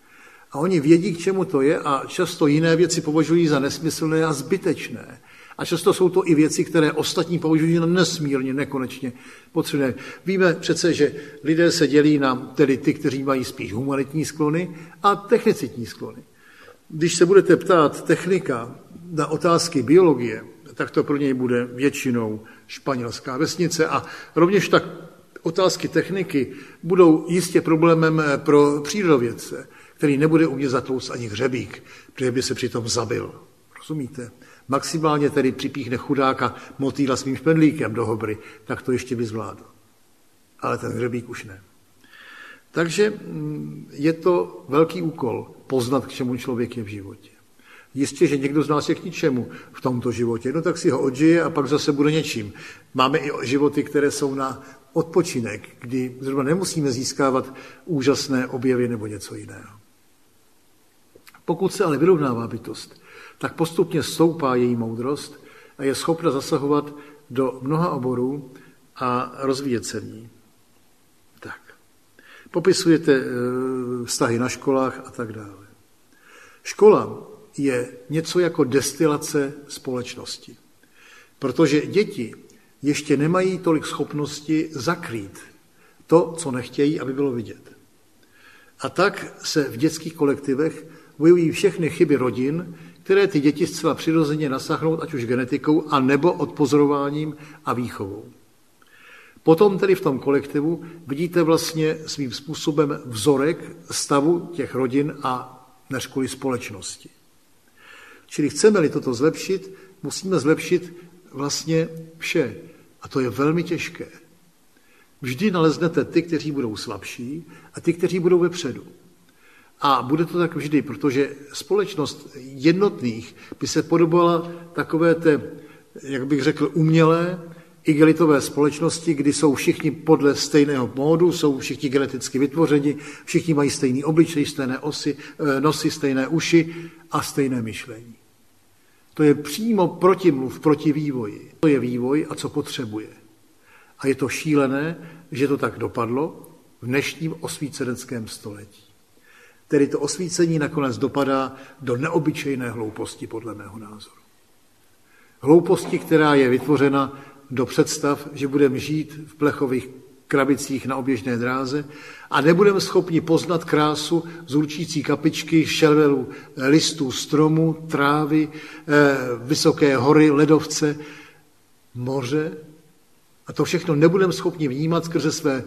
A oni vědí, k čemu to je a často jiné věci považují za nesmyslné a zbytečné. A často jsou to i věci, které ostatní považují za nesmírně, nekonečně potřebné. Víme přece, že lidé se dělí na tedy ty, kteří mají spíš humanitní sklony a technicitní sklony. Když se budete ptát technika na otázky biologie, tak to pro něj bude většinou španělská vesnice a rovněž tak otázky techniky budou jistě problémem pro přírodovědce, který nebude umět zatlouct ani hřebík, protože by se přitom zabil. Rozumíte? Maximálně tedy připíchne chudáka motýla svým špendlíkem do hobry, tak to ještě by zvládl. Ale ten hřebík už ne. Takže je to velký úkol poznat, k čemu člověk je v životě. Jistě, že někdo z nás je k ničemu v tomto životě, no tak si ho odžije a pak zase bude něčím. Máme i životy, které jsou na odpočinek, kdy zrovna nemusíme získávat úžasné objevy nebo něco jiného. Pokud se ale vyrovnává bytost, tak postupně stoupá její moudrost a je schopna zasahovat do mnoha oborů a rozvíjet se v ní. Tak. Popisujete vztahy na školách a tak dále. Škola je něco jako destilace společnosti, protože děti ještě nemají tolik schopnosti zakrýt to, co nechtějí, aby bylo vidět. A tak se v dětských kolektivech bojují všechny chyby rodin, které ty děti zcela přirozeně nasáhnou, ať už genetikou, a nebo odpozorováním a výchovou. Potom tedy v tom kolektivu vidíte vlastně svým způsobem vzorek stavu těch rodin a než kvůli společnosti. Čili chceme-li toto zlepšit, musíme zlepšit vlastně vše. A to je velmi těžké. Vždy naleznete ty, kteří budou slabší a ty, kteří budou vepředu. A bude to tak vždy, protože společnost jednotných by se podobala takové té, jak bych řekl, umělé, igelitové společnosti, kdy jsou všichni podle stejného módu, jsou všichni geneticky vytvořeni, všichni mají stejný obličej, stejné osy, nosy, stejné uši a stejné myšlení. To je přímo protimluv proti vývoji. To je vývoj a co potřebuje. A je to šílené, že to tak dopadlo v dnešním osvíceneckém století. Tedy to osvícení nakonec dopadá do neobyčejné hlouposti, podle mého názoru. Hlouposti, která je vytvořena do představ, že budeme žít v plechových krabicích na oběžné dráze a nebudeme schopni poznat krásu z určící kapičky, šelvelů listů stromů, trávy, vysoké hory, ledovce, moře. A to všechno nebudeme schopni vnímat skrze své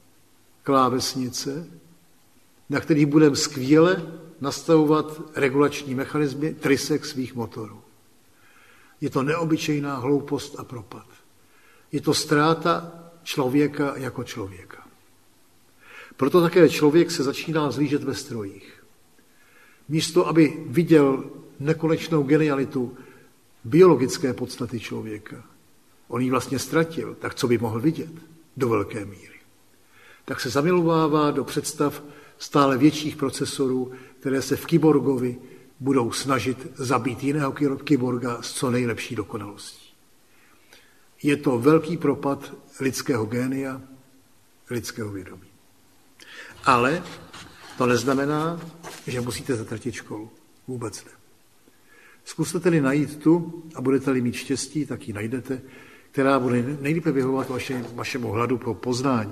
klávesnice, na kterých budeme skvěle nastavovat regulační mechanismy trysek svých motorů. Je to neobyčejná hloupost a propad. Je to ztráta člověka jako člověka. Proto také člověk se začíná zlížet ve strojích. Místo, aby viděl nekonečnou genialitu biologické podstaty člověka, on ji vlastně ztratil, tak co by mohl vidět do velké míry. Tak se zamilovává do představ stále větších procesorů, které se v kyborgovi budou snažit zabít jiného kyborga s co nejlepší dokonalostí. Je to velký propad lidského génia, lidského vědomí. Ale to neznamená, že musíte zatratit školu. Vůbec ne. Zkuste tedy najít tu, a budete-li mít štěstí, tak ji najdete, která bude nejlépe vyhovovat vaše, vašemu hladu po poznání.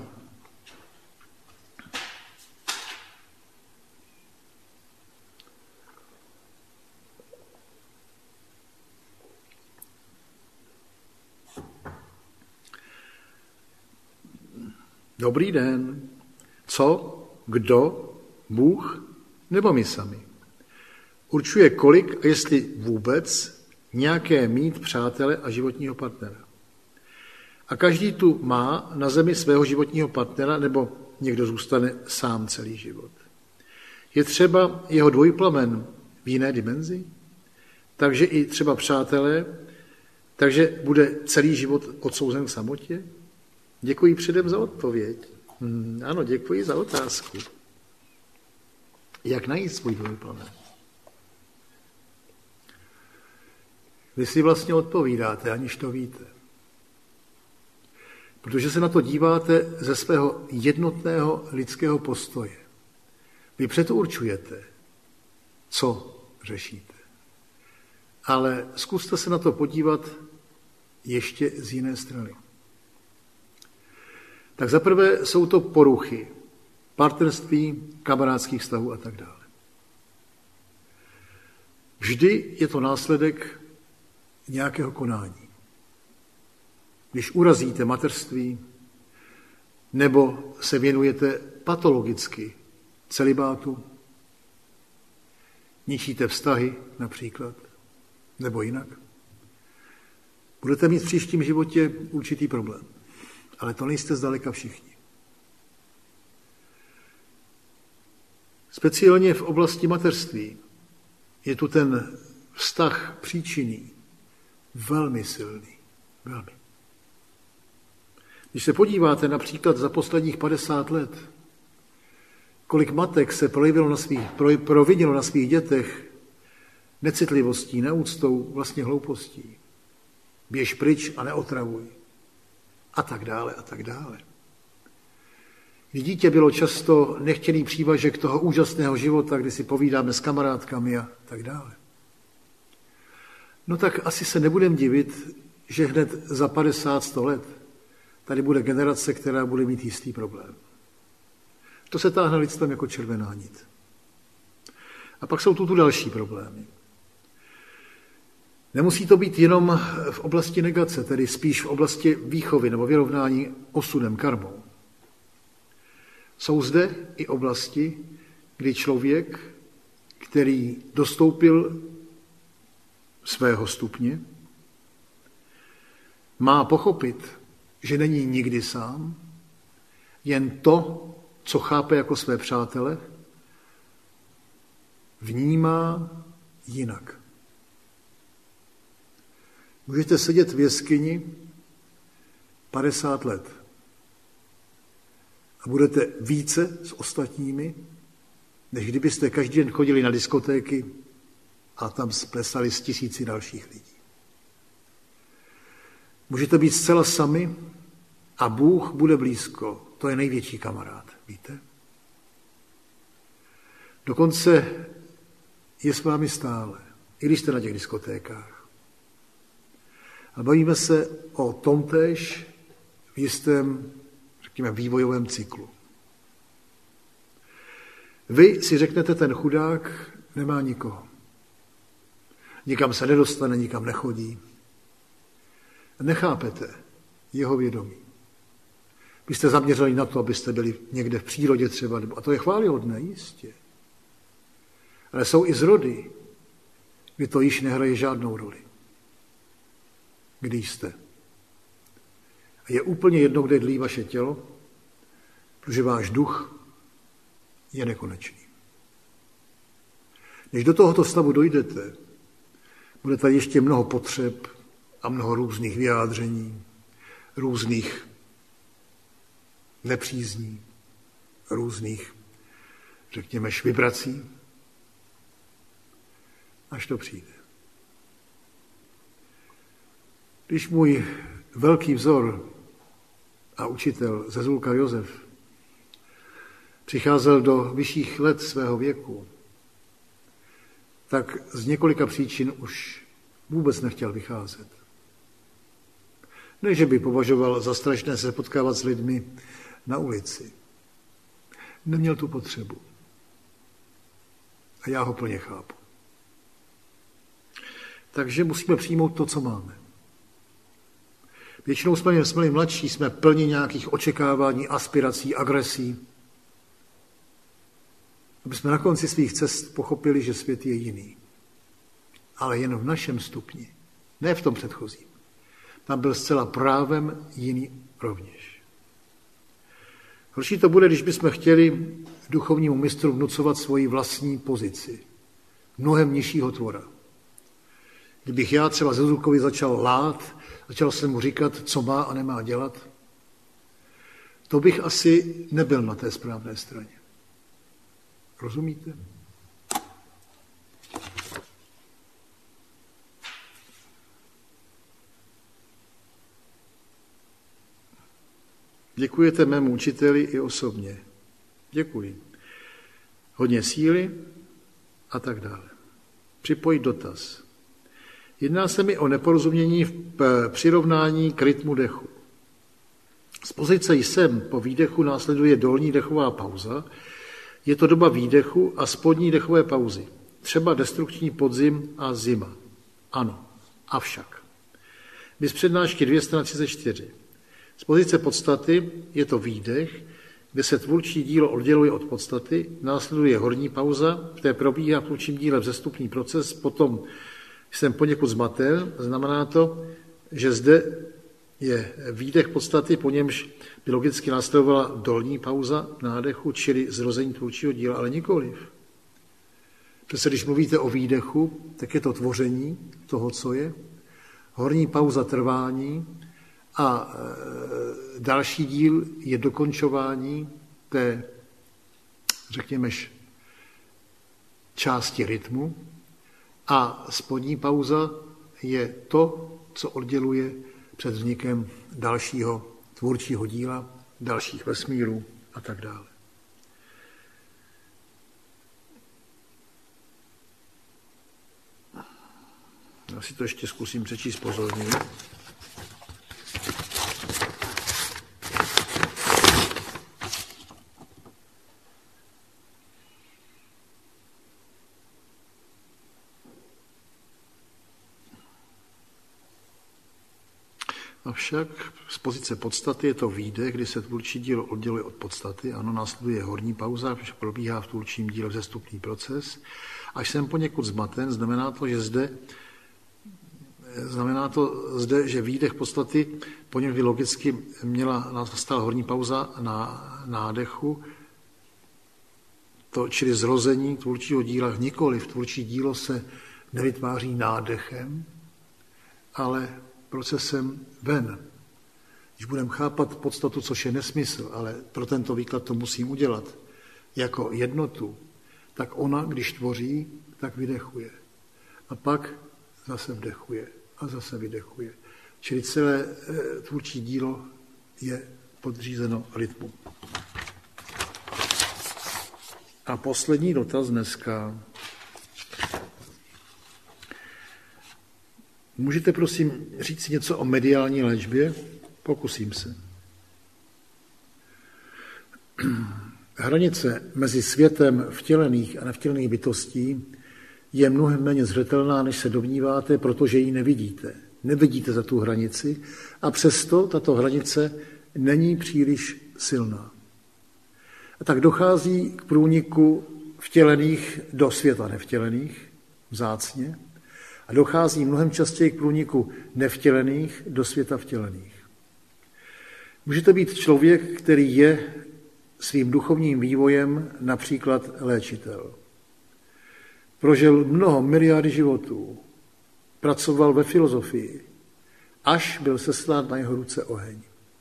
Dobrý den. Co, kdo, Bůh nebo my sami? Určuje kolik a jestli vůbec nějaké mít přátele a životního partnera. A každý tu má na zemi svého životního partnera, nebo někdo zůstane sám celý život. Je třeba jeho dvojplamen v jiné dimenzi? Takže i třeba přátelé, takže bude celý život odsouzen k samotě? Děkuji předem za odpověď. Hmm, ano, děkuji za otázku. Jak najít svůj dvojplamen? Vy si vlastně odpovídáte, aniž to víte. Protože se na to díváte ze svého jednotného lidského postoje. Vy předurčujete, co řešíte. Ale zkuste se na to podívat ještě z jiné strany. Tak zaprvé jsou to poruchy, partnerství, kamarádských vztahů a tak dále. Vždy je to následek nějakého konání. Když urazíte mateřství, nebo se věnujete patologicky celibátu, ničíte vztahy například, nebo jinak, budete mít v příštím životě určitý problém. Ale to nejste zdaleka všichni. Speciálně v oblasti mateřství je tu ten vztah příčinný velmi silný. Velmi. Když se podíváte například za posledních padesát let, kolik matek se projevilo na svých, provinilo na svých dětech necitlivostí, neúctou, vlastně hloupostí. Běž pryč a neotravuj. A tak dále, a tak dále. Kdy dítě bylo často nechtěný přívažek toho úžasného života, kdy si povídáme s kamarádkami a tak dále. No tak asi se nebudem divit, že hned za padesát sto let tady bude generace, která bude mít jistý problém. To se táhne lidstvem jako červená nit. A pak jsou tu tu další problémy. Nemusí to být jenom v oblasti negace, tedy spíš v oblasti výchovy nebo vyrovnání osudem, karmou. Jsou zde i oblasti, kdy člověk, který dostoupil svého stupně, má pochopit, že není nikdy sám, jen to, co chápe jako své přátele, vnímá jinak. Můžete sedět v jeskyni padesát let a budete více s ostatními, než kdybyste každý den chodili na diskotéky a tam splesali s tisíci dalších lidí. Můžete být zcela sami a Bůh bude blízko. To je největší kamarád, víte? Dokonce je s vámi stále, i když jste na těch diskotékách. A bavíme se o tomtéž v jistém, řekněme, vývojovém cyklu. Vy si řeknete, ten chudák nemá nikoho. Nikam se nedostane, nikam nechodí. Nechápete jeho vědomí. Vy jste zaměřili na to, abyste byli někde v přírodě třeba, a to je chvályhodné, jistě. Ale jsou i zrody, kdy to již nehraje žádnou roli. Když jste. A je úplně jedno, kde dlí vaše tělo, protože váš duch je nekonečný. Než do tohoto stavu dojdete, bude tady ještě mnoho potřeb a mnoho různých vyjádření, různých nepřízní, různých, řekněme, vibrací, až to přijde. Když můj velký vzor a učitel Zezulka Josef přicházel do vyšších let svého věku, tak z několika příčin už vůbec nechtěl vycházet. Ne, že by považoval za strašné se potkávat s lidmi na ulici. Neměl tu potřebu. A já ho plně chápu. Takže musíme přijmout to, co máme. Většinou jsme, jsme mladší, jsme plni nějakých očekávání, aspirací, agresí. Aby jsme na konci svých cest pochopili, že svět je jiný. Ale jen v našem stupni, ne v tom předchozím. Tam byl zcela právem jiný rovněž. Horší to bude, když bychom chtěli duchovnímu mistru vnucovat svoji vlastní pozici. Mnohem nižšího tvora. Kdybych já třeba Zezukovi začal lát, začal jsem mu říkat, co má a nemá dělat, to bych asi nebyl na té správné straně. Rozumíte? Děkujete mému učiteli i osobně. Děkuji. Hodně síly a tak dále. Připojit dotaz. Jedná se mi o neporozumění v přirovnání k rytmu dechu. Z pozice jsem po výdechu následuje dolní dechová pauza. Je to doba výdechu a spodní dechové pauzy. Třeba destrukční podzim a zima. Ano, avšak. Bez přednášky dvě stě třicet čtyři. Z pozice podstaty je to výdech, kde se tvůrčí dílo odděluje od podstaty, následuje horní pauza, v té probíhá v tvůrčím díle vzestupný proces, potom jsem poněkud zmaten, znamená to, že zde je výdech podstaty, po němž by logicky následovala dolní pauza nádechu, čili zrození tvůrčího díla, ale nikoliv. Přece když mluvíte o výdechu, tak je to tvoření toho, co je, horní pauza trvání a další díl je dokončování té, řekněme, části rytmu a spodní pauza je to, co odděluje před vznikem dalšího tvůrčího díla, dalších vesmírů a tak dále. Já si to ještě zkusím přečíst pozorně. Avšak z pozice podstaty je to výdech, kdy se tvůrčí dílo odděluje od podstaty. Ano, následuje horní pauza, protože probíhá v tvůrčím díle vzestupný proces. Až jsem poněkud zmaten, znamená to, že zde, znamená to zde, že výdech podstaty, po něm by logicky měla nastat horní pauza na nádechu, to, čili zrození tvůrčího díla. Nikoliv tvůrčí dílo se nevytváří nádechem, ale procesem ven. Když budeme chápat podstatu, což je nesmysl, ale pro tento výklad to musím udělat, jako jednotu, tak ona, když tvoří, tak vydechuje. A pak zase vdechuje a zase vydechuje. Čili celé tvůrčí dílo je podřízeno rytmu. A poslední dotaz dneska. Můžete prosím říct něco o mediální léčbě? Pokusím se. Hranice mezi světem vtělených a nevtělených bytostí je mnohem méně zřetelná, než se domníváte, protože ji nevidíte. Nevidíte za tu hranici a přesto tato hranice není příliš silná. A tak dochází k průniku vtělených do světa nevtělených, vzácně, a dochází mnohem častěji k průniku nevtělených do světa vtělených. Můžete být člověk, který je svým duchovním vývojem například léčitel. Prožil mnoho miliardy životů, pracoval ve filozofii, až byl seslán na jeho ruce oheň.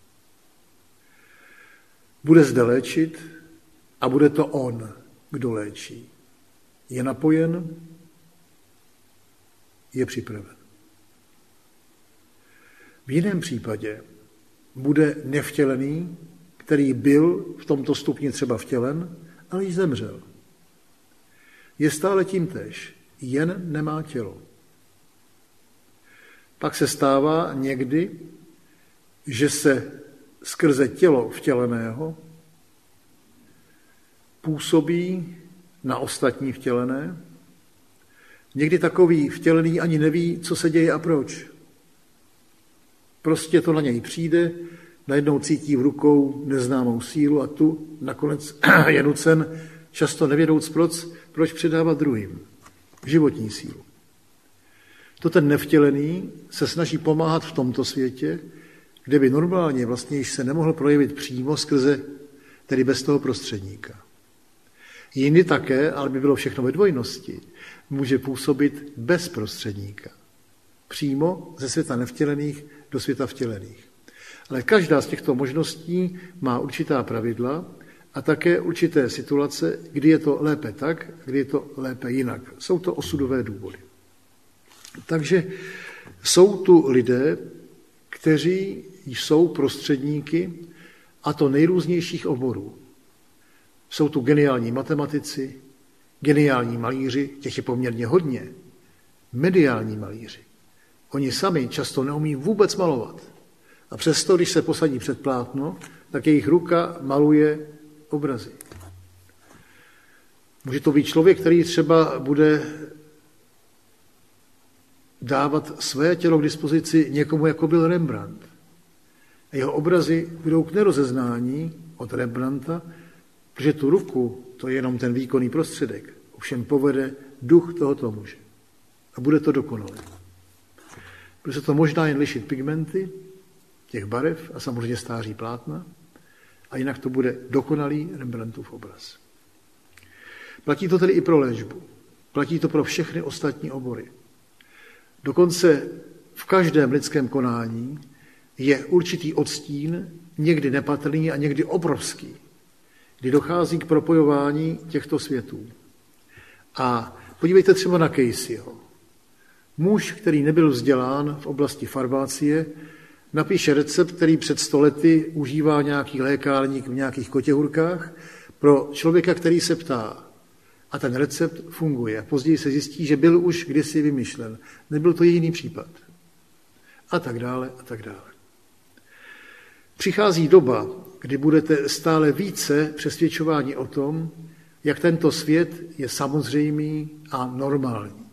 Bude zde léčit a bude to on, kdo léčí. Je napojen, je připraven. V jiném případě bude nevtělený, který byl v tomto stupni třeba vtělen, ale již zemřel. Je stále tím též. jen nemá tělo. Pak se stává někdy, že se skrze tělo vtěleného působí na ostatní vtělené. Někdy takový vtělený ani neví, co se děje a proč. Prostě to na něj přijde, najednou cítí v rukou neznámou sílu a tu nakonec je nucen často nevědouc proč, proč předávat druhým životní sílu. To ten nevtělený se snaží pomáhat v tomto světě, kde by normálně vlastně již se nemohl projevit přímo skrze, tedy bez toho prostředníka. Jindy také, ale by bylo všechno ve dvojnosti, může působit bez prostředníka. Přímo ze světa nevtělených do světa vtělených. Ale každá z těchto možností má určitá pravidla a také určité situace, kdy je to lépe tak, kdy je to lépe jinak. Jsou to osudové důvody. Takže jsou tu lidé, kteří jsou prostředníky, a to nejrůznějších oborů. Jsou tu geniální matematici, geniální malíři, těch je poměrně hodně, mediální malíři. Oni sami často neumí vůbec malovat. A přesto, když se posadí před plátno, tak jejich ruka maluje obrazy. Může to být člověk, který třeba bude dávat své tělo k dispozici někomu, jako byl Rembrandt. A jeho obrazy budou k nerozeznání od Rembrandta, protože tu ruku, to je jenom ten výkonný prostředek, ovšem povede duch tohoto muže. A bude to dokonalé. Bude se to možná jen lišit pigmenty, těch barev a samozřejmě stáří plátna, a jinak to bude dokonalý Rembrandtův obraz. Platí to tedy i pro léčbu. Platí to pro všechny ostatní obory. Dokonce v každém lidském konání je určitý odstín, někdy nepatrný a někdy obrovský, kdy dochází k propojování těchto světů. A podívejte třeba na Caseyho. Muž, který nebyl vzdělán v oblasti farmácie, napíše recept, který před sto lety užívá nějaký lékárník v nějakých kotěhurkách pro člověka, který se ptá. A ten recept funguje. Později se zjistí, že byl už kdysi vymyšlen. Nebyl to jediný případ. A tak dále, a tak dále. Přichází doba, kdy budete stále více přesvědčováni o tom, jak tento svět je samozřejmý a normální.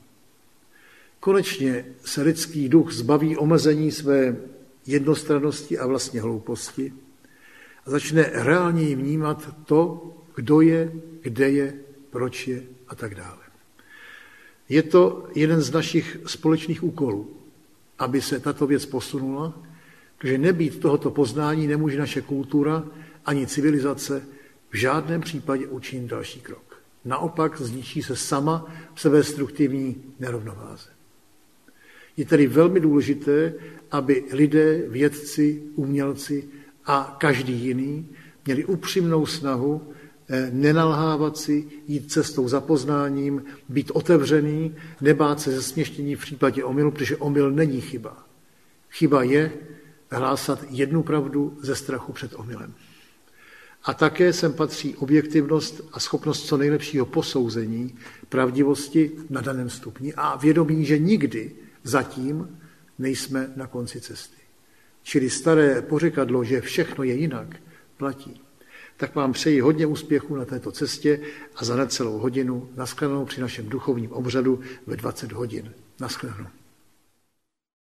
Konečně se lidský duch zbaví omezení své jednostrannosti a vlastně hlouposti a začne reálně vnímat to, kdo je, kde je, proč je a tak dále. Je to jeden z našich společných úkolů, aby se tato věc posunula, protože nebýt tohoto poznání nemůže naše kultura ani civilizace v žádném případě učinit další krok. Naopak zničí se sama v své struktivní nerovnováze. Je tedy velmi důležité, aby lidé, vědci, umělci a každý jiný měli upřímnou snahu nenalhávat si, jít cestou za poznáním, být otevřený, nebát se zesměšnění v případě omylu, protože omyl není chyba. Chyba je hlásat jednu pravdu ze strachu před omylem. A také sem patří objektivnost a schopnost co nejlepšího posouzení pravdivosti na daném stupni a vědomí, že nikdy zatím nejsme na konci cesty. Čili staré pořekadlo, že všechno je jinak, platí. Tak vám přeji hodně úspěchů na této cestě a za necelou hodinu nashledanou při našem duchovním obřadu ve dvacet hodin. Nashledanou.